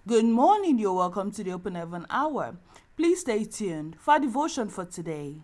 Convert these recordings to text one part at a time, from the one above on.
Good morning, you're welcome to the Open Heaven Hour. Please stay tuned for our devotion for today.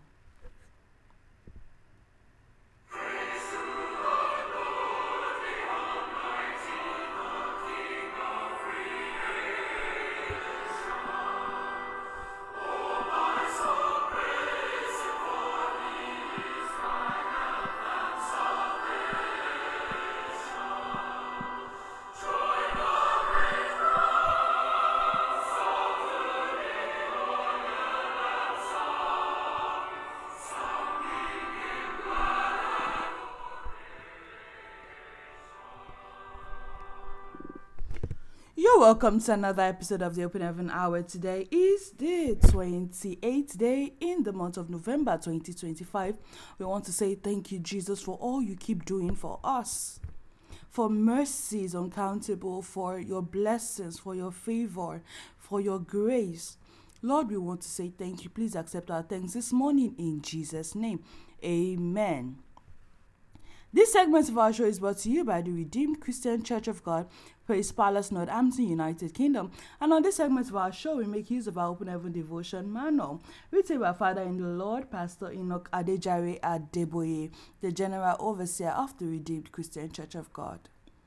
You're welcome to another episode of the Open Heaven Hour. Today is the 28th day in the month of November 2025. We want to say thank you, Jesus, for all you keep doing for us, for mercies uncountable, for your blessings, for your favor, for your grace. Lord, we want to say thank you. Please accept our thanks this morning in Jesus' name. Amen. This segment of our show is brought to you by the Redeemed Christian Church of God, Praise Palace, Northampton, United Kingdom. And on this segment of our show, we make use of our Open Heaven Devotion Manual, written by Father in the Lord, Pastor Enoch Adejare Adeboye, the General Overseer of the Redeemed Christian Church of God.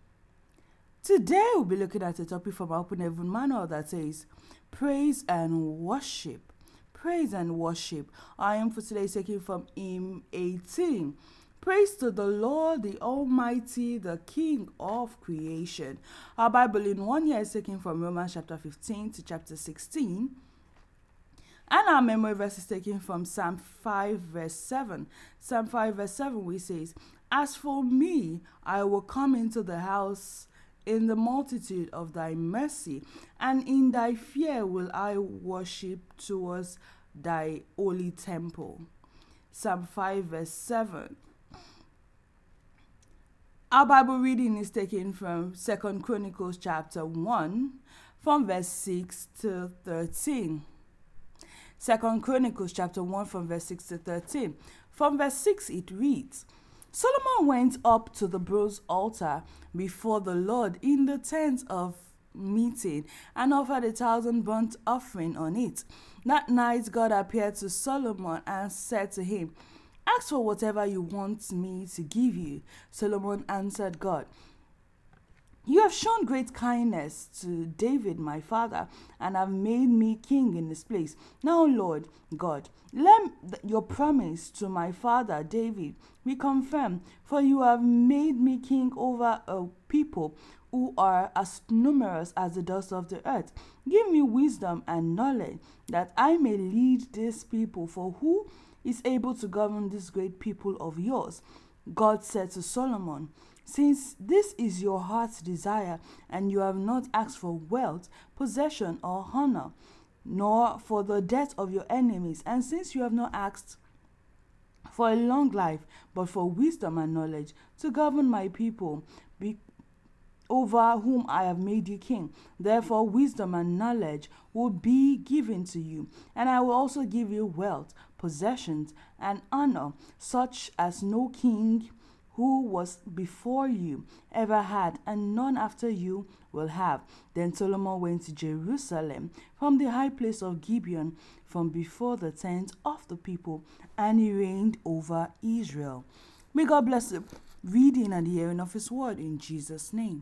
Today, we'll be looking at a topic from our Open Heaven Manual that says, Praise and Worship. Praise and Worship. Our aim for today is taken from Hymn 18. Praise to the Lord, the Almighty, the King of creation. Our Bible in 1 year is taken from Romans chapter 15 to chapter 16. And our memory verse is taken from Psalm 5 verse 7. Psalm 5 verse 7 which says, As for me, I will come into the house in the multitude of thy mercy, and in thy fear will I worship towards thy holy temple. Psalm 5 verse 7. Our Bible reading is taken from 2 Chronicles chapter 1 from verse 6 to 13. 2 Chronicles chapter 1 from verse 6 to 13. From verse 6 it reads, Solomon went up to the bronze altar before the Lord in the tent of meeting and offered 1,000 burnt offering on it. That night God appeared to Solomon and said to him, Ask for whatever you want me to give you. Solomon answered God, You have shown great kindness to David my father, and have made me king in his place. Now, Lord God, let your promise to my father David be confirmed, for you have made me king over a people who are as numerous as the dust of the earth. Give me wisdom and knowledge, that I may lead this people, for who is able to govern this great people of yours? God said to Solomon, Since this is your heart's desire, and you have not asked for wealth, possession, or honor, nor for the death of your enemies, and since you have not asked for a long life, but for wisdom and knowledge, to govern my people, over whom I have made you king. Therefore, wisdom and knowledge will be given to you, and I will also give you wealth, possessions, and honor, such as no king who was before you ever had, and none after you will have. Then Solomon went to Jerusalem from the high place of Gibeon, from before the tent of the people, and he reigned over Israel. May God bless the reading and the hearing of his word in Jesus' name.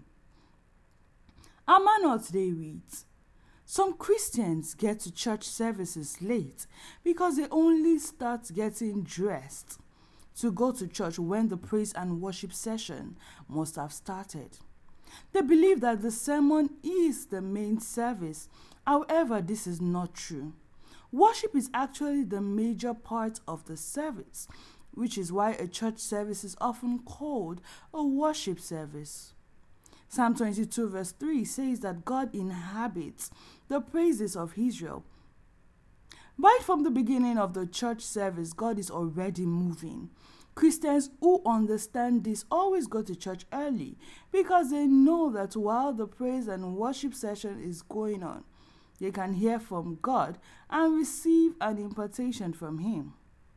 Our manual today reads, Some Christians get to church services late because they only start getting dressed to go to church when the praise and worship session must have started. They believe that the sermon is the main service. However, this is not true. Worship is actually the major part of the service, which is why a church service is often called a worship service. Psalm 22 verse 3 says that God inhabits the praises of Israel. Right from the beginning of the church service, God is already moving. Christians who understand this always go to church early because they know that while the praise and worship session is going on, they can hear from God and receive an impartation from Him.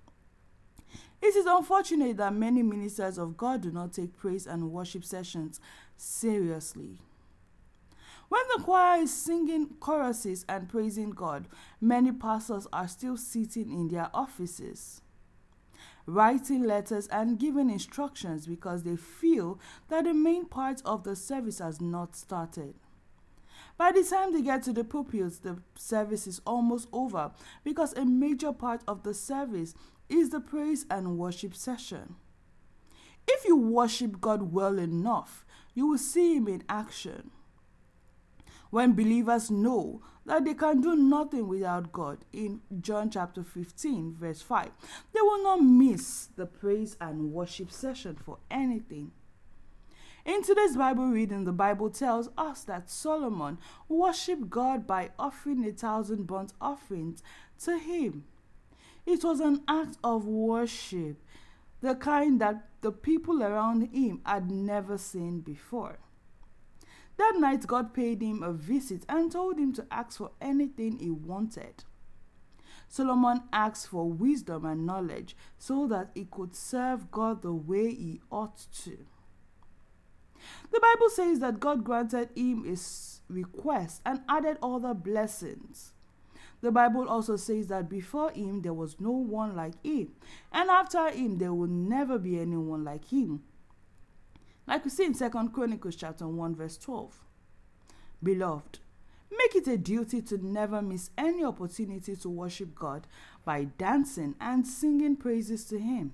It is unfortunate that many ministers of God do not take praise and worship sessions seriously. When the choir is singing choruses and praising God, many pastors are still sitting in their offices, writing letters and giving instructions because they feel that the main part of the service has not started. By the time they get to the pulpits, the service is almost over because a major part of the service is the praise and worship session. If you worship God well enough, you will see Him in action. When believers know that they can do nothing without God, in John chapter 15, verse 5, they will not miss the praise and worship session for anything. In today's Bible reading, the Bible tells us that Solomon worshipped God by offering 1,000 burnt offerings to Him. It was an act of worship, the kind that the people around him had never seen before. That night, God paid him a visit and told him to ask for anything he wanted. Solomon asked for wisdom and knowledge so that he could serve God the way he ought to. The Bible says that God granted him his request and added other blessings. The Bible also says that before him there was no one like him, and after him there will never be anyone like him. Like we see in 2 Chronicles chapter 1 verse 12. Beloved, make it a duty to never miss any opportunity to worship God by dancing and singing praises to Him,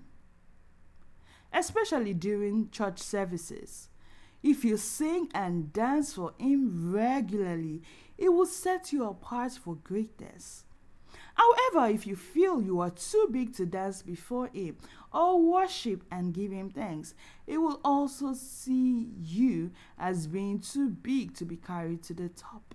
especially during church services. If you sing and dance for Him regularly, it will set you apart for greatness. However, if you feel you are too big to dance before Him or worship and give Him thanks, it will also see you as being too big to be carried to the top.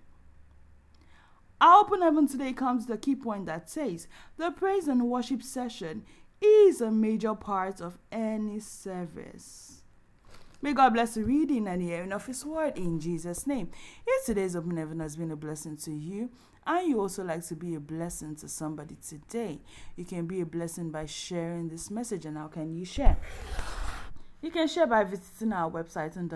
Our Open Heaven today comes to the key point that says the praise and worship session is a major part of any service. May God bless the reading and hearing of His word in Jesus' name. If today's Open Heaven has been a blessing to you, and you also like to be a blessing to somebody today, you can be a blessing by sharing this message. And how can you share? You can share by visiting our website on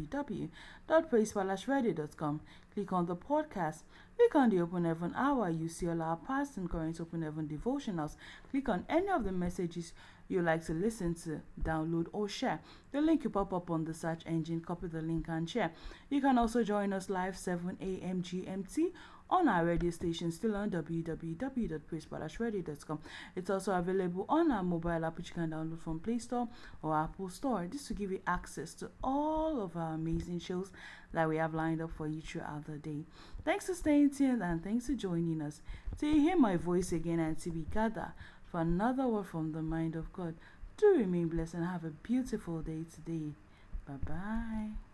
www.praisepalaceradio.com. Click on the podcast. Click on the Open Heaven Hour. You see all our past and current Open Heaven devotionals. Click on any of the messages you like to listen to, download or share. The link will pop up on the search engine. Copy the link and share. You can also join us live 7 a.m. GMT on our radio station, still on www.praisepalaceradio.com. It's also available on our mobile app, which you can download from Play Store or Apple Store. This will give you access to all of our amazing shows that we have lined up for you throughout the day. Thanks for staying tuned and thanks for joining us. Till you hear my voice again and to be gathered for another word from the mind of God. Do remain blessed and have a beautiful day today. Bye-bye.